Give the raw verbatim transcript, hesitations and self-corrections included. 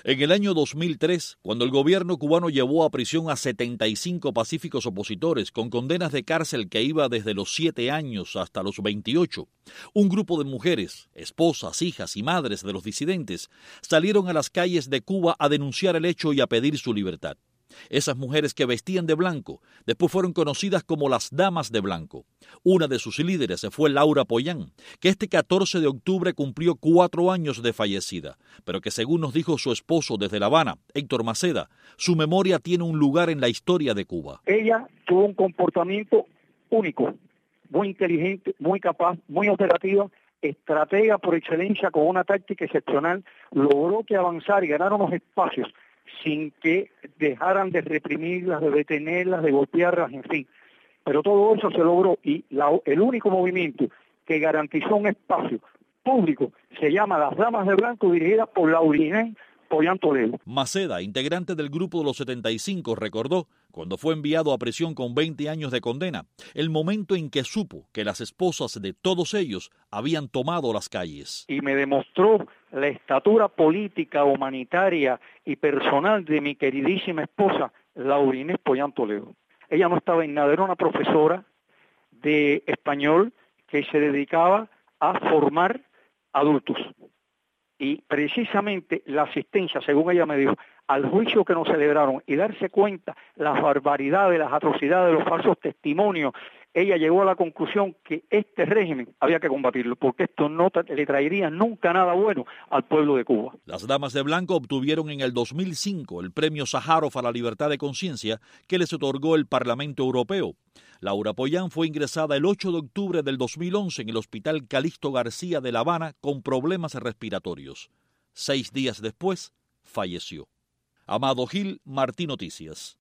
En el año dos mil tres, cuando el gobierno cubano llevó a prisión a setenta y cinco pacíficos opositores con condenas de cárcel que iba desde los siete años hasta los veintiocho, un grupo de mujeres, esposas, hijas y madres de los disidentes, salieron a las calles de Cuba a denunciar el hecho y a pedir su libertad. Esas mujeres que vestían de blanco después fueron conocidas como las Damas de Blanco. Una de sus líderes fue Laura Pollán, que este catorce de octubre cumplió cuatro años de fallecida, pero que según nos dijo su esposo desde La Habana, Héctor Maceda, su memoria tiene un lugar en la historia de Cuba. Ella tuvo un comportamiento único, muy inteligente, muy capaz, muy operativa, estratega por excelencia con una táctica excepcional, logró que avanzar y ganar unos espacios sin que dejaran de reprimirlas, de detenerlas, de golpearlas, en fin. Pero todo eso se logró y la, el único movimiento que garantizó un espacio público se llama Las Damas de Blanco, dirigida por Laura Pollán Toledo. Maceda, integrante del grupo de los setenta y cinco, recordó, cuando fue enviado a prisión con veinte años de condena, el momento en que supo que las esposas de todos ellos habían tomado las calles. Y me demostró la estatura política, humanitaria y personal de mi queridísima esposa, Laura Pollán Toledo. Ella no estaba en nada, era una profesora de español que se dedicaba a formar adultos. Y precisamente la asistencia, según ella me dijo, al juicio que nos celebraron y darse cuenta las barbaridades, las atrocidades, los falsos testimonios, ella llegó a la conclusión que este régimen había que combatirlo, porque esto no le traería nunca nada bueno al pueblo de Cuba. Las Damas de Blanco obtuvieron en el dos mil cinco el premio Sájarov a la libertad de conciencia que les otorgó el Parlamento Europeo. Laura Pollán fue ingresada el ocho de octubre del dos mil once en el Hospital Calixto García de La Habana con problemas respiratorios. Seis días después, falleció. Amado Gil, Martí Noticias.